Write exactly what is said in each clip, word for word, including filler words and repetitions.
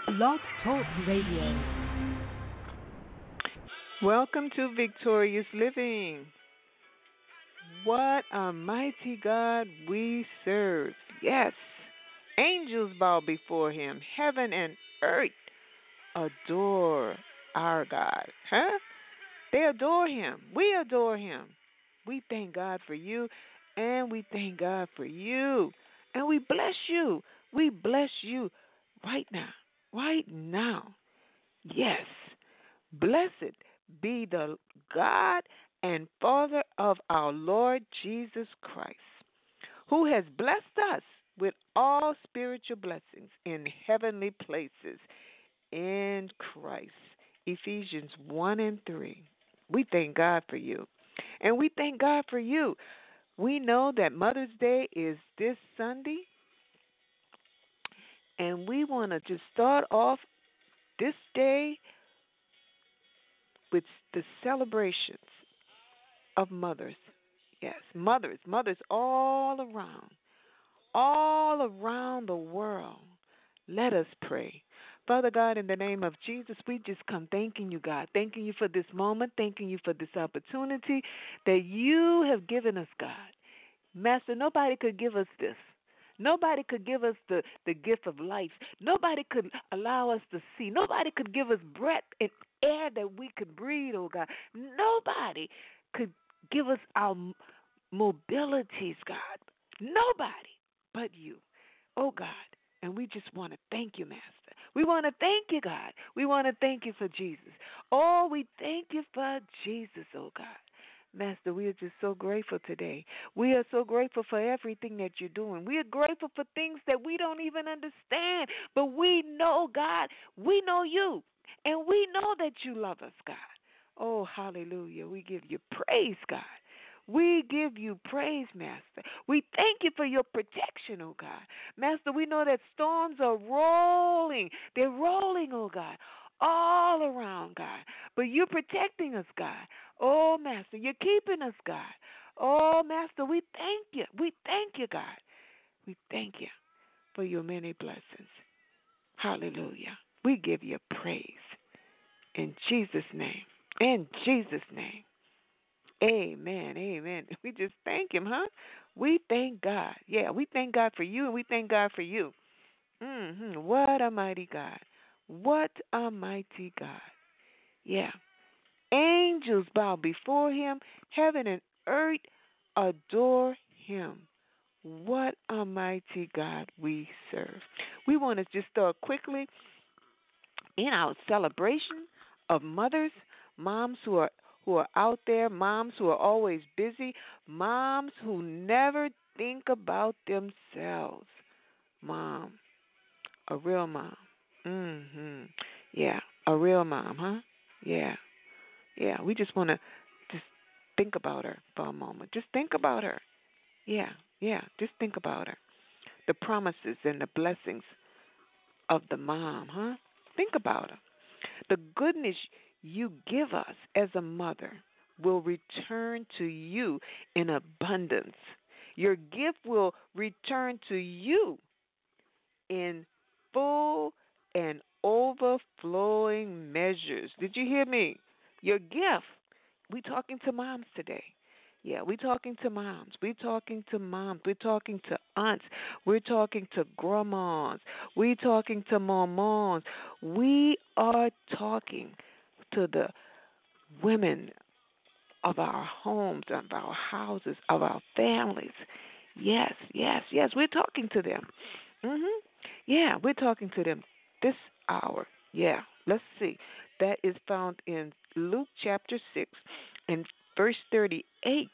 Blog Talk Radio. Welcome to Victorious Living. What a mighty God we serve. Yes, angels bow before him. Heaven and earth adore our God. Huh? They adore him. We adore him. We thank God for you, and we thank God for you. And we bless you. We bless you right now. Right now. Yes. Blessed be the God and Father of our Lord Jesus Christ, who has blessed us with all spiritual blessings in heavenly places in Christ. Ephesians one and three. We thank God for you. And we thank God for you. We know that Mother's Day is this Sunday, and we want to just start off this day with the celebrations of mothers. Yes, mothers, mothers all around, all around the world. Let us pray. Father God, in the name of Jesus, we just come thanking you, God, thanking you for this moment, thanking you for this opportunity that you have given us, God. Master, nobody could give us this. Nobody could give us the, the gift of life. Nobody could allow us to see. Nobody could give us breath and air that we could breathe, oh God. Nobody could give us our mobilities, God. Nobody but you, oh God. And we just want to thank you, Master. We want to thank you, God. We want to thank you for Jesus. Oh, we thank you for Jesus, oh God. Master, we are just so grateful today. We are so grateful for everything that you're doing. We are grateful for things that we don't even understand. But we know, God, we know you. And we know that you love us, God. Oh, hallelujah. We give you praise, God. We give you praise, Master. We thank you for your protection, oh God. Master, we know that storms are rolling. They're rolling, oh God, all around, God. But you're protecting us, God. Oh, Master, you're keeping us, God. Oh, Master, we thank you. We thank you, God. We thank you for your many blessings. Hallelujah. We give you praise. In Jesus' name. In Jesus' name. Amen. Amen. We just thank him, huh? We thank God. Yeah, we thank God for you, and we thank God for you. Mm-hmm. What a mighty God. What a mighty God. Yeah. Angels bow before him. Heaven and earth adore him. What a mighty God we serve. We want to just start quickly in our celebration of mothers, moms who are who are out there, moms who are always busy, moms who never think about themselves. Mom, a real mom. Mhm. Yeah, a real mom, huh? Yeah. Yeah, we just want to just think about her for a moment. Just think about her. Yeah. Yeah, just think about her. The promises and the blessings of the mom, huh? Think about her. The goodness you give us as a mother will return to you in abundance. Your gift will return to you in full and overflowing measures. Did you hear me? Your gift. We talking to moms today. Yeah, we're talking to moms. We're talking to moms. We're talking to aunts. We're talking to grandmas. We're talking to mamans. We are talking to the women of our homes, of our houses, of our families. Yes, yes, yes. We're talking to them. Mhm. Yeah, we're talking to them this hour. Yeah. Let's see. That is found in Luke chapter six and verse thirty-eight.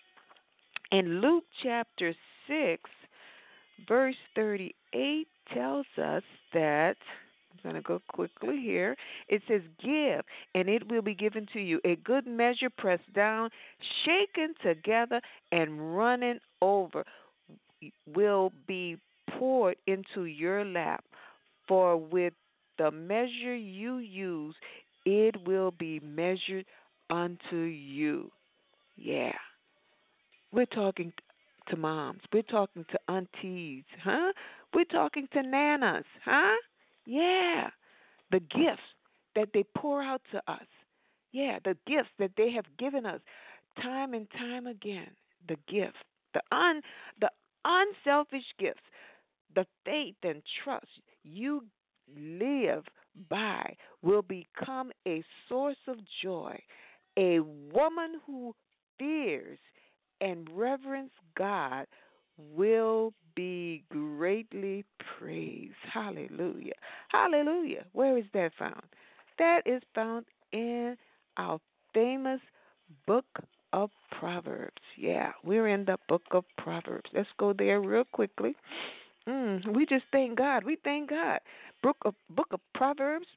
And Luke chapter six, verse thirty-eight tells us that, I'm going to go quickly here. It says, give, and it will be given to you. A good measure pressed down, shaken together, and running over will be poured into your lap. For with the measure you use, it will be measured unto you. Yeah. We're talking to moms. We're talking to aunties, huh? We're talking to nanas, huh? Yeah. the gifts that they pour out to us. Yeah, the gifts that they have given us time and time again. The gifts, the un, the unselfish gifts, the faith and trust you live by will become a source of joy. A woman who fears and reverence God will be greatly praised. Hallelujah. Hallelujah. Where is that found? That is found in our famous book of Proverbs. Yeah, we're in the book of Proverbs. Let's go there real quickly. Mm, we just thank God. We thank God. Book of, book of Proverbs,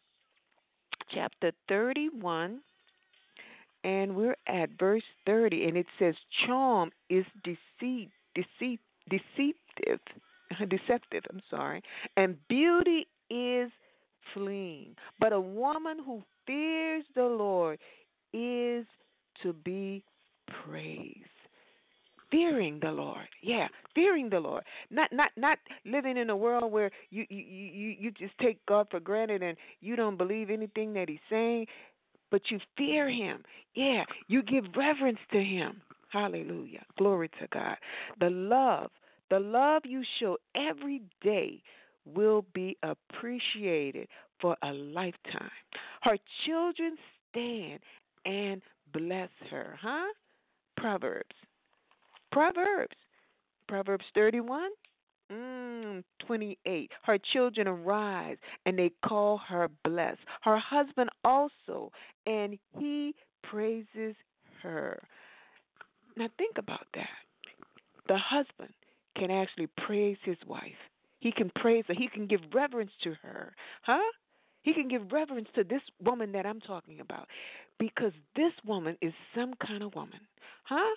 chapter thirty-one, and we're at verse thirty, and it says, "Charm is deceit, deceit, deceptive, deceptive. I'm sorry, and beauty is fleeing. But a woman who fears the Lord is to be praised." Fearing the Lord, yeah, fearing the Lord. Not, not, not living in a world where you, you, you, you just take God for granted and you don't believe anything that He's saying, but you fear Him. Yeah, you give reverence to Him. Hallelujah, glory to God. The love, the love you show every day will be appreciated for a lifetime. Her children stand and bless her, huh? Proverbs. Proverbs. Proverbs thirty-one, mm, twenty-eight. Her children arise, and they call her blessed. Her husband also, and he praises her. Now think about that. The husband can actually praise his wife. He can praise her. He can give reverence to her. Huh? He can give reverence to this woman that I'm talking about because this woman is some kind of woman. Huh?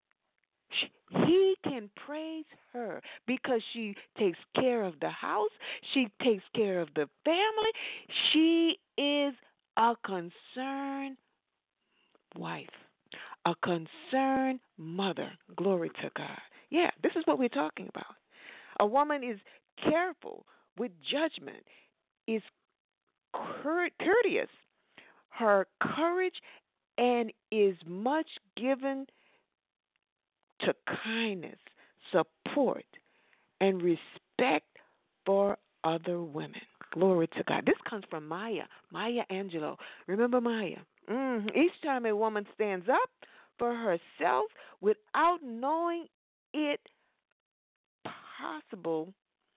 He can praise her because she takes care of the house. She takes care of the family. She is a concerned wife, a concerned mother. Glory to God. Yeah, this is what we're talking about. A woman is careful with judgment, is cour- courteous, her courage, and is much given to kindness, support, and respect for other women. Glory to God. This comes from Maya, Maya Angelou. Remember Maya? Mm, each time a woman stands up for herself without knowing it possible,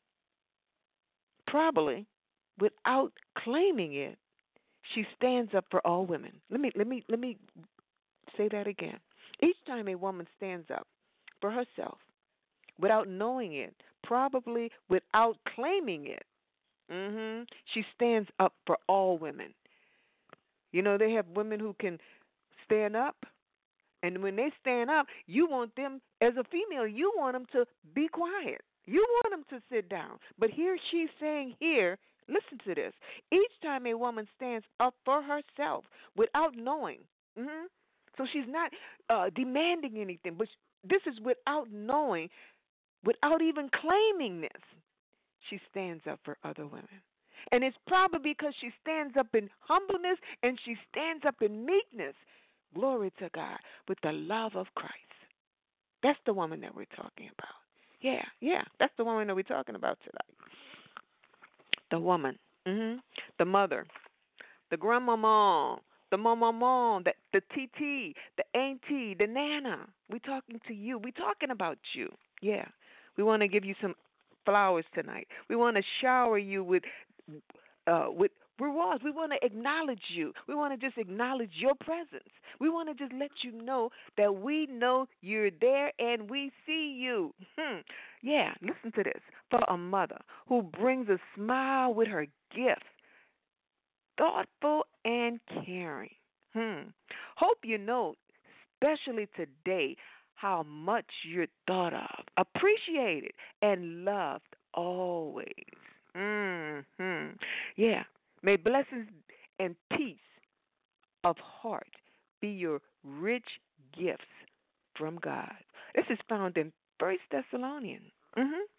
probably without claiming it, she stands up for all women. Let me let me let me say that again. Each time a woman stands up for herself without knowing it, probably without claiming it, hmm she stands up for all women. You know, they have women who can stand up, and when they stand up, you want them, as a female, you want them to be quiet. You want them to sit down. But here she's saying here, listen to this. Each time a woman stands up for herself without knowing, hmm so she's not uh, demanding anything, but this is without knowing, without even claiming this. She stands up for other women. And it's probably because she stands up in humbleness and she stands up in meekness. Glory to God, with the love of Christ. That's the woman that we're talking about. Yeah, yeah, that's the woman that we're talking about tonight. The woman, hmm the mother, the grandmama, the mama, the, the T T, the auntie, the nana. We're talking to you. We're talking about you. Yeah, we want to give you some flowers tonight. We want to shower you with uh, with rewards. We want to acknowledge you. We want to just acknowledge your presence. We want to just let you know that we know you're there and we see you. Hmm. Yeah, listen to this. For a mother who brings a smile with her gift, thoughtful and caring. Hmm. Hope you know, especially today, how much you're thought of, appreciated, and loved always. Hmm. Yeah. May blessings and peace of heart be your rich gifts from God. This is found in First Thessalonians. Mm-hmm.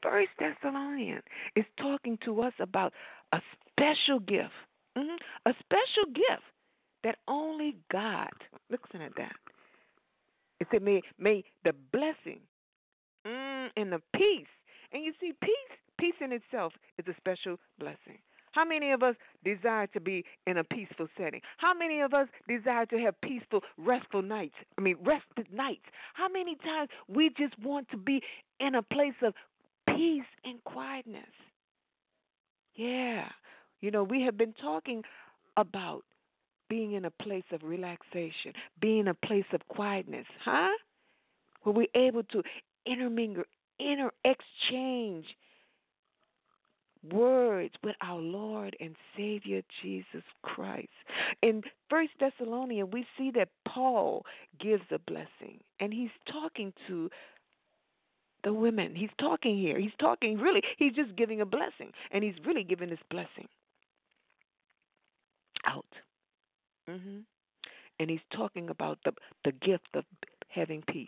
First Thessalonians is talking to us about a special gift, hmm a special gift that only God. Listen at that. It said, "May may the blessing mm, and the peace." And you see, peace, peace in itself is a special blessing. How many of us desire to be in a peaceful setting? How many of us desire to have peaceful, restful nights? I mean, rested nights. How many times we just want to be in a place of peace and quietness? Yeah. You know, we have been talking about being in a place of relaxation, being in a place of quietness, huh? Where we're able to intermingle, inter exchange words with our Lord and Savior Jesus Christ. In First Thessalonians, we see that Paul gives a blessing, and he's talking to the women. He's talking here. He's talking really. He's just giving a blessing, and he's really giving this blessing out. hmm And he's talking about the the gift of having peace.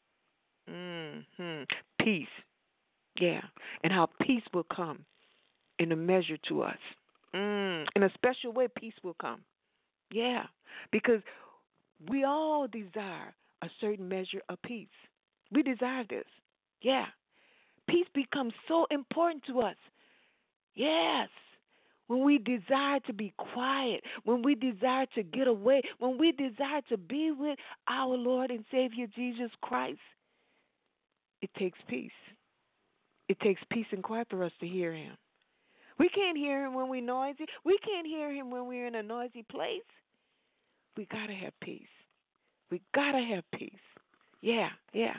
hmm Peace, yeah, and how peace will come in a measure to us. Mm, in a special way, peace will come. Yeah, because we all desire a certain measure of peace. We desire this. Yeah, peace becomes so important to us. Yes. When we desire to be quiet, when we desire to get away, when we desire to be with our Lord and Savior Jesus Christ, it takes peace. It takes peace and quiet for us to hear Him. We can't hear Him when we're noisy. We can't hear Him when we're in a noisy place. We got to have peace. We got to have peace. Yeah, yeah.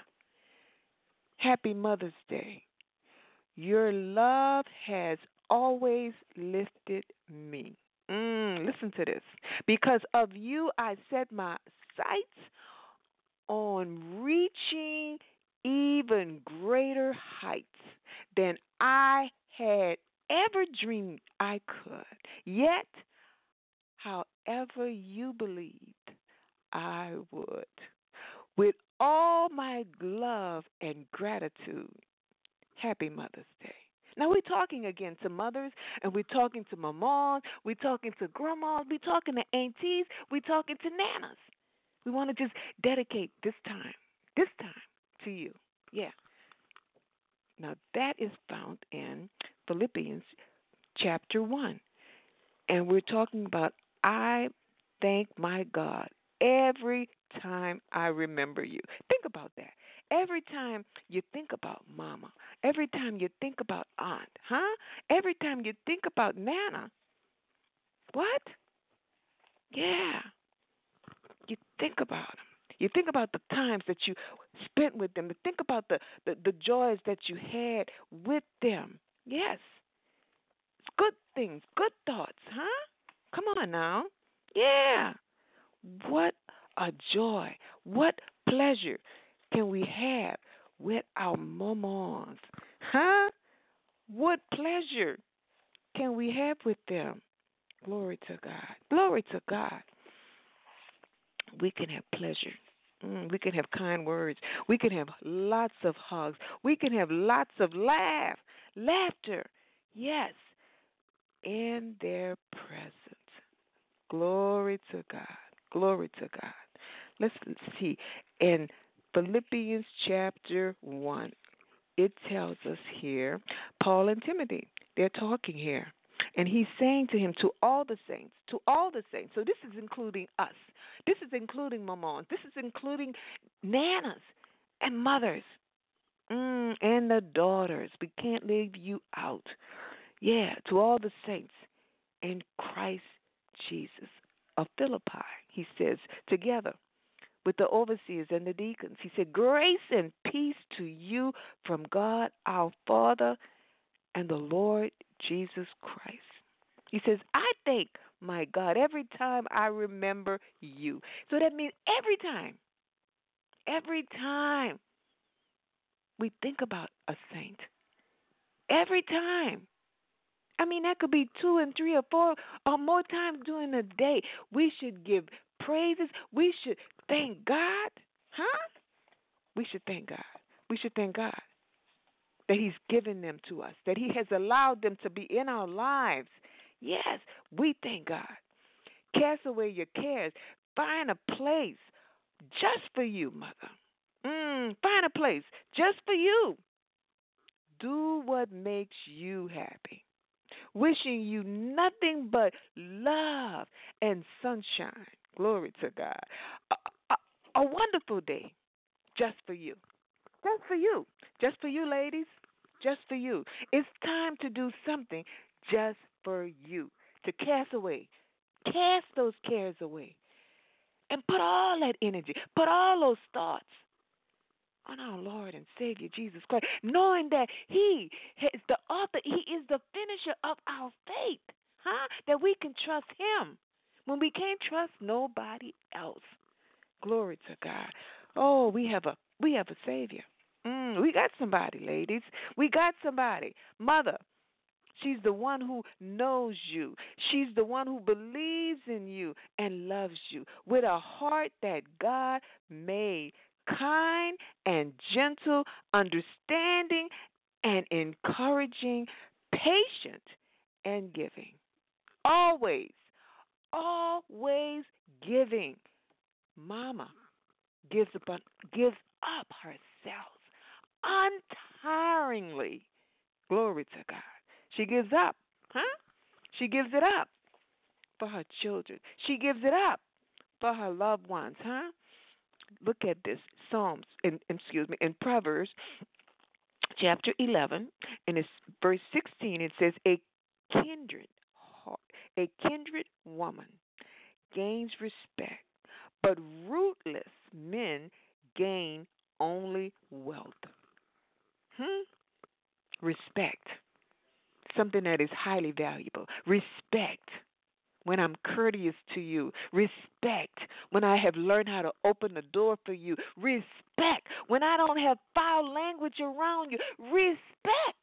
Happy Mother's Day. Your love has always lifted me. Mm, listen to this. Because of you, I set my sights on reaching even greater heights than I had ever dreamed I could. Yet, however you believed I would. With all my love and gratitude, happy Mother's Day. Now, we're talking again to mothers, and we're talking to mamas, we're talking to grandmas, we're talking to aunties, we're talking to nanas. We want to just dedicate this time, this time to you. Yeah. Now, that is found in Philippians chapter one. And we're talking about, I thank my God every time I remember you. Think about that. Every time you think about mama, every time you think about aunt, huh? Every time you think about nana, what? Yeah. You think about them. You think about the times that you spent with them. You think about the, the, the joys that you had with them. Yes. It's good things, good thoughts, huh? Come on now. Yeah. What a joy. What pleasure can we have with our mamas? Huh? What pleasure can we have with them? Glory to God. Glory to God. We can have pleasure. Mm, we can have kind words. We can have lots of hugs. We can have lots of laugh, laughter. Yes, in their presence. Glory to God. Glory to God. Let's see. In Philippians chapter one, it tells us here, Paul and Timothy, they're talking here. And he's saying to him, to all the saints, to all the saints. So this is including us. This is including mamas. This is including nanas and mothers mm, and the daughters. We can't leave you out. Yeah, to all the saints in Christ Jesus of Philippi, he says, together with the overseers and the deacons. He said, grace and peace to you from God our Father and the Lord Jesus Christ. He says, I thank my God every time I remember you. So that means every time, every time we think about a saint, every time. I mean, that could be two and three or four or more times during the day. We should give praises. We should thank God. Huh? We should thank God. We should thank God. that He's given them to us, that He has allowed them to be in our lives. Yes, we thank God. Cast away your cares. Find a place just for you, mother. Mm, find a place just for you. Do what makes you happy. Wishing you nothing but love and sunshine. Glory to God. A, a, a wonderful day just for you. Just for you. Just for you, ladies. Just for you. It's time to do something just for you. To cast away. Cast those cares away. And put all that energy, put all those thoughts on our Lord and Savior Jesus Christ, knowing that He is the author, He is the finisher of our faith, huh? That we can trust Him when we can't trust nobody else. Glory to God. Oh, we have a we have a Savior. Mm, we got somebody, ladies. We got somebody. Mother, she's the one who knows you. She's the one who believes in you and loves you with a heart that God made, kind and gentle, understanding and encouraging, patient and giving. Always, always giving. Mama gives up, gives up herself untiringly. Glory to God. She gives up, huh? She gives it up for her children. She gives it up for her loved ones, huh? Look at this. Psalms, in, excuse me, in Proverbs chapter eleven, and it's verse sixteen, it says, a kindred heart, a kindred woman gains respect, but rootless men gain only wealth. Hmm? Respect. Something that is highly valuable. Respect. When I'm courteous to you. Respect. When I have learned how to open the door for you. Respect. When I don't have foul language around you. Respect.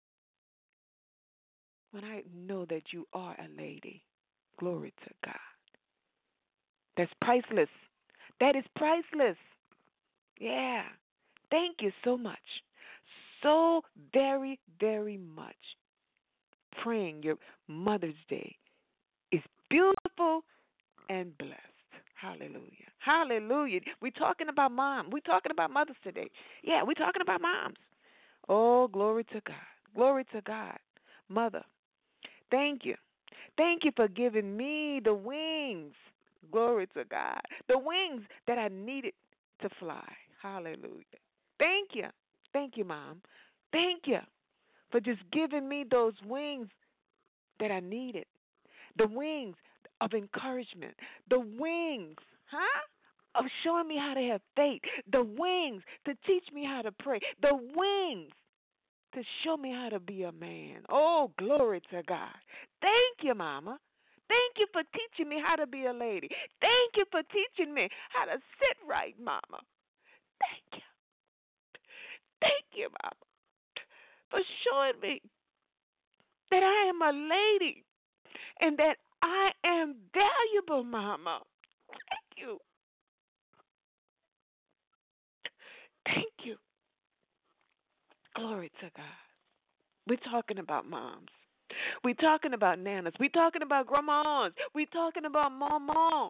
When I know that you are a lady. Glory to God. That's priceless. That is priceless. Yeah. Thank you so much. So very, very much. Praying your Mother's Day is beautiful and blessed. Hallelujah. Hallelujah. We're talking about mom. We're talking about mothers today. Yeah, we're talking about moms. Oh, glory to God. Glory to God. Mother, thank you. Thank you for giving me the wings. Glory to God. The wings that I needed to fly. Hallelujah. Thank you. Thank you, Mom. Thank you for just giving me those wings that I needed. The wings of encouragement. The wings, huh? Of showing me how to have faith. The wings to teach me how to pray. The wings to show me how to be a man. Oh, glory to God. Thank you, Mama. Thank you for teaching me how to be a lady. Thank you for teaching me how to sit right, Mama. Thank you. Thank you, Mama, for showing me that I am a lady and that I am valuable, Mama. Thank you. Thank you. Glory to God. We're talking about moms. We're talking about nanas. We're talking about grandmas. We're talking about mama.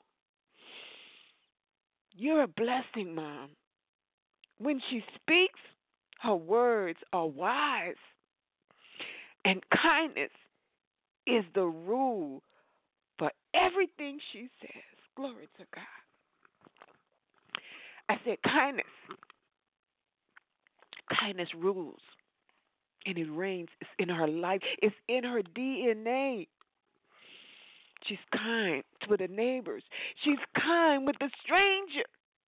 You're a blessing, Mom. When she speaks, her words are wise. And kindness is the rule for everything she says. Glory to God. I said kindness. Kindness rules. And it reigns. It's in her life. It's in her D N A. She's kind to the neighbors. She's kind with the stranger.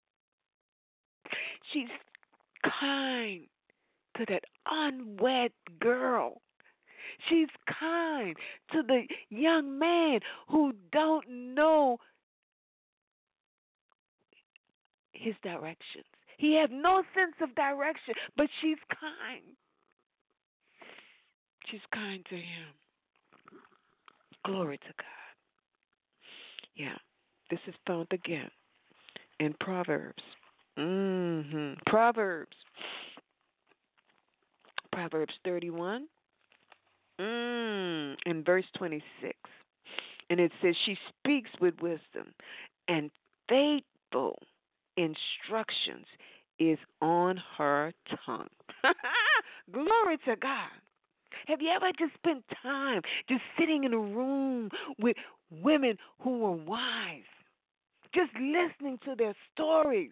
She's kind to that unwed girl. She's kind to the young man who don't know his directions. He has no sense of direction, but she's kind. She's kind to him. Glory to God. Yeah, this is found again in Proverbs. Mm-hmm. Proverbs. Proverbs thirty-one, mm, in verse twenty-six. And it says, she speaks with wisdom, and faithful instructions is on her tongue. Glory to God. Have you ever just spent time just sitting in a room with women who were wise, just listening to their stories?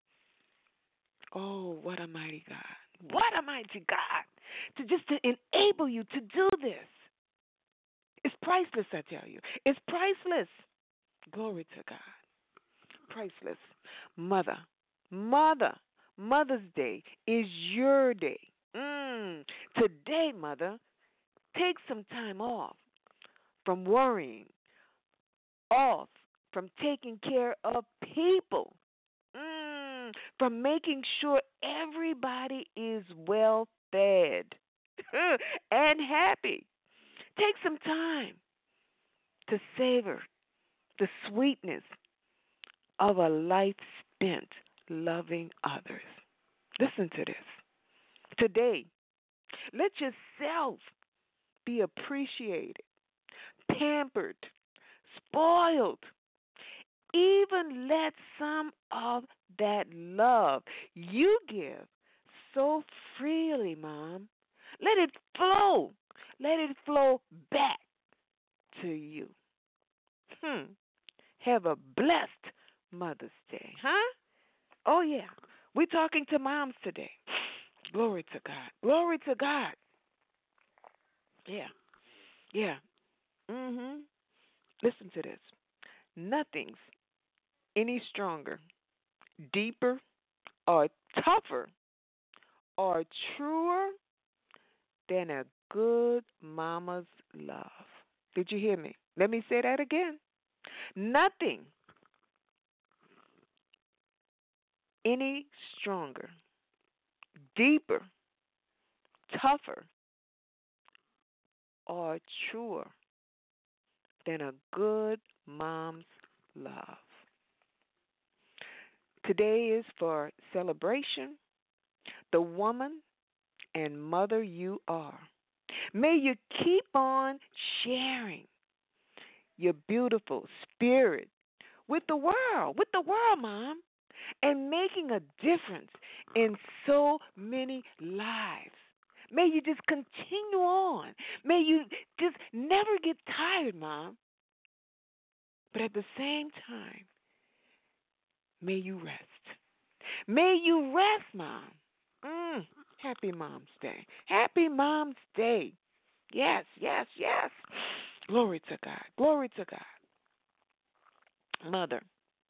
Oh, what a mighty God. What a mighty God. To just to enable you to do this. It's priceless, I tell you. It's priceless. Glory to God. Priceless. Mother. Mother. Mother's Day is your day. Mm. Today, Mother, take some time off from worrying, off from taking care of people, mm. from making sure everybody is well fed and happy. Take some time to savor the sweetness of a life spent loving others. Listen to this. Today, let yourself be appreciated, pampered, spoiled. Even let some of that love you give so freely, Mom, let it flow. Let it flow back to you. Hmm. Have a blessed Mother's Day, huh? Oh, yeah. We're talking to moms today. Glory to God. Glory to God. Yeah. Yeah. Mm-hmm. Listen to this. Nothing's any stronger, deeper, or tougher, or truer than a good mama's love. Did you hear me? Let me say that again. Nothing any stronger, deeper, tougher, or truer than a good mom's love. Today is for celebration, the woman and mother you are. May you keep on sharing your beautiful spirit with the world, with the world, Mom, and making a difference in so many lives. May you just continue on. May you just never get tired, Mom. But at the same time, may you rest. May you rest, Mom. Mm, happy Mom's Day. Happy Mom's Day. Yes, yes, yes. Glory to God. Glory to God. Mother,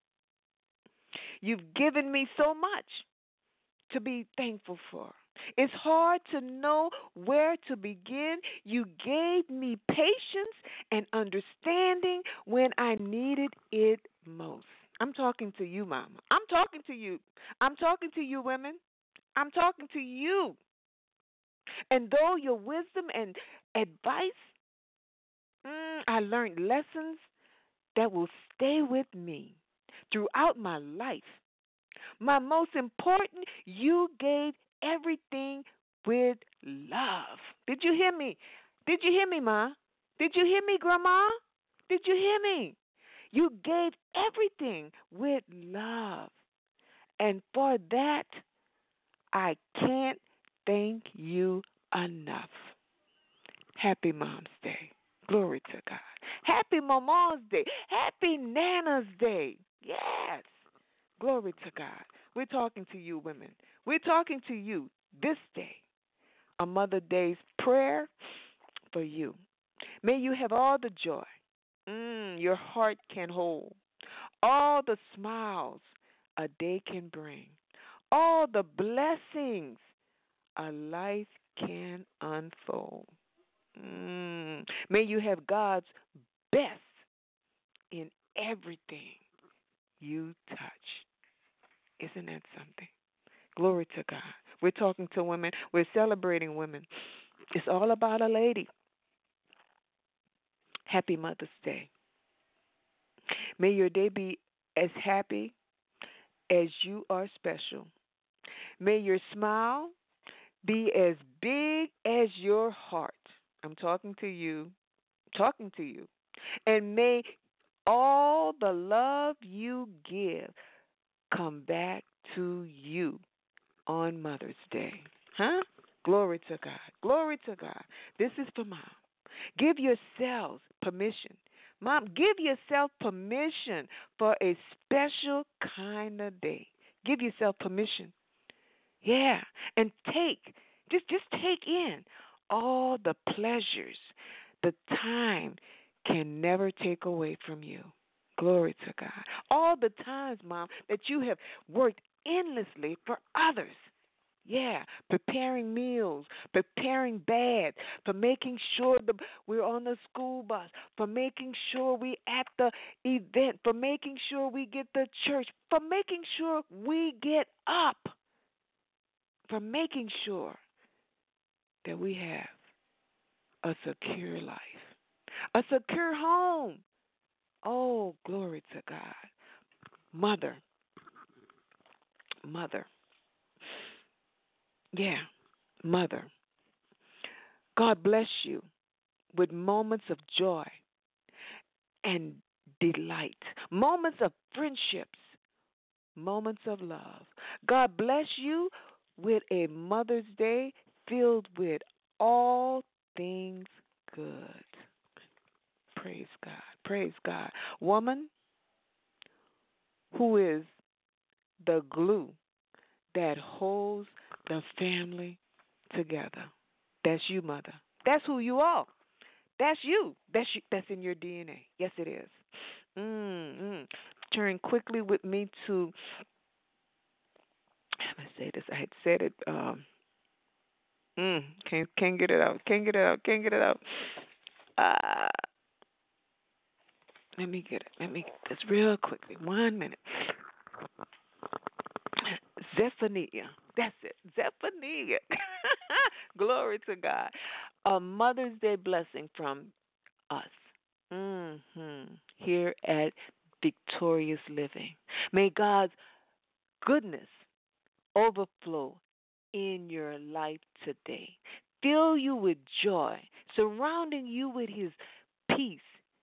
you've given me so much to be thankful for. It's hard to know where to begin. You gave me patience and understanding when I needed it most. I'm talking to you, Mama. I'm talking to you. I'm talking to you, women. I'm talking to you. And though your wisdom and advice, mm, I learned lessons that will stay with me throughout my life. My most important, you gave everything with love. Did you hear me? Did you hear me, Ma? Did you hear me, Grandma? Did you hear me? You gave everything with love. And for that, I can't thank you enough. Happy Mom's Day. Glory to God. Happy Mama's Day. Happy Nana's Day. Yes. Glory to God. We're talking to you, women. We're talking to you this day. A Mother Day's prayer for you. May you have all the joy mm, your heart can hold, all the smiles a day can bring, all the blessings a life can unfold. Mm. May you have God's best in everything you touch. Isn't that something? Glory to God. We're talking to women. We're celebrating women. It's all about a lady. Happy Mother's Day. May your day be as happy as you are special. May your smile be as big as your heart. I'm talking to you, talking to you. And may all the love you give come back to you on Mother's Day. Huh? Glory to God. Glory to God. This is for mom. Give yourselves permission. Mom, give yourself permission for a special kind of day. Give yourself permission. Yeah. And take, just just take in all the pleasures the time can never take away from you. Glory to God. All the times, Mom, that you have worked endlessly for others. Yeah, preparing meals, preparing baths, for making sure the, we're on the school bus, for making sure we at the event, for making sure we get the church, for making sure we get up, for making sure that we have a secure life, a secure home. Oh, glory to God. Mother, mother, yeah, mother. God bless you with moments of joy and delight, moments of friendships, moments of love. God bless you with a Mother's Day filled with all things good. Praise God. Praise God. Woman who is the glue that holds the family together. That's you, mother. That's who you are. That's you. That's you. That's in your D N A. Yes, it is. Mm-hmm. Turn quickly with me to. How do I say this? I had said it. Um, mm, can't can't get it out. Can't get it out. Can't get it out. Uh, let me get it. Let me just real quickly. One minute. Zephaniah. That's it. Zephaniah. Glory to God. A Mother's Day blessing from us. hmm Here at Victorious Living. May God's goodness overflow in your life today. Fill you with joy, surrounding you with His peace,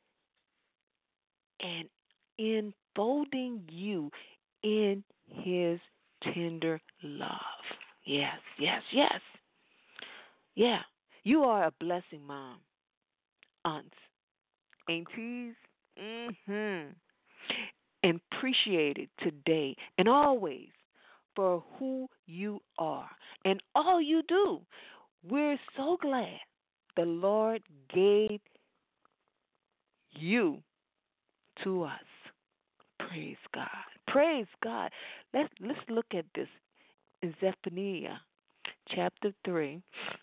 and enfolding you in His tender love. Yes, yes, yes. Yeah. You are a blessing, Mom, aunts, aunties. Mm-hmm. And appreciated today and always for who you are and all you do. We're so glad the Lord gave you to us. Praise God. Praise God. Let's let's look at this in Zephaniah chapter three,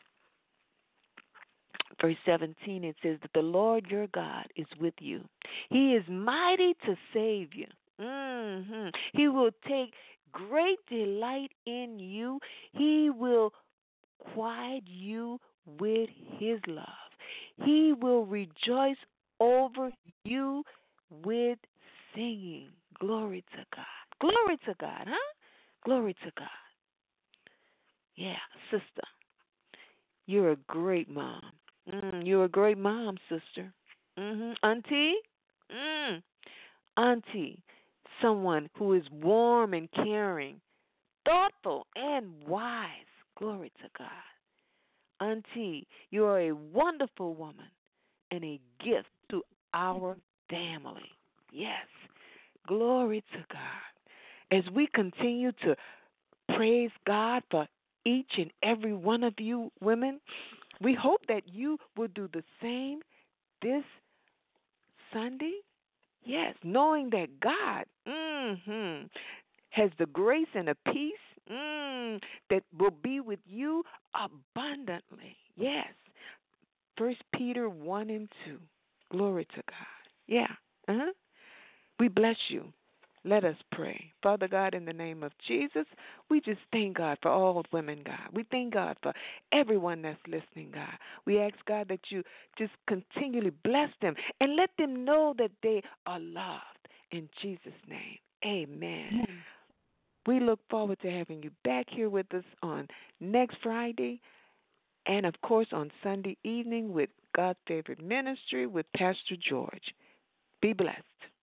verse seventeen. It says that the Lord your God is with you. He is mighty to save you. hmm He will take great delight in you. He will quiet you with His love. He will rejoice over you with singing. Glory to God. Glory to God, huh? Glory to God. Yeah, sister, you're a great mom. Mm, you're a great mom, sister. hmm Auntie? Mm, auntie, someone who is warm and caring, thoughtful and wise. Glory to God. Auntie, you are a wonderful woman and a gift to our family. Yes, glory to God. As we continue to praise God for each and every one of you women, we hope that you will do the same this Sunday. Yes, knowing that God hmm has the grace and the peace mm, that will be with you abundantly. Yes. First Peter one and two. Glory to God. Yeah. Uh-huh. We bless you. Let us pray. Father God, in the name of Jesus, we just thank God for all women, God. We thank God for everyone that's listening, God. We ask, God, that you just continually bless them and let them know that they are loved. In Jesus' name, amen. We look forward to having you back here with us on next Friday and, of course, on Sunday evening with God's Favorite Ministry with Pastor George. Be blessed.